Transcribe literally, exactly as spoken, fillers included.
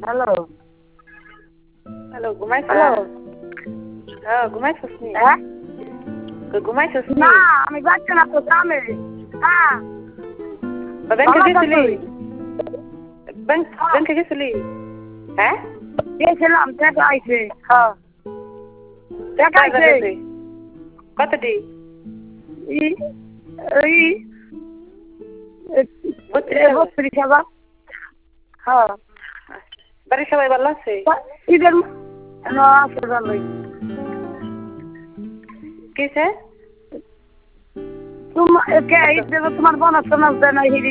Hello hello ঘুমাইছ hello হ্যাঁ ঘুমাইছিস নি হ্যাঁ ঘুমাইছিস নি না আমি যাচ্ছি না তো কামে হ্যাঁ ব্যাংকে ভালো গেছিলি থাকবি। ব্যাংক ব্যাংকে গেছিলি হ্যাঁ গেছিলাম টাকা আইছে হ্যাঁ টাকা কয় আইছে গেছে কতটি ই এই বত্রিশ হাজার। বত্রিশ হাজার হ্যাঁ বাড়ির সবাই ভালো আছে ঈদের না আছে ভালোই কিসে তোমার কে ঈদ দেবে তোমার বোনাস টোনাস দেয় না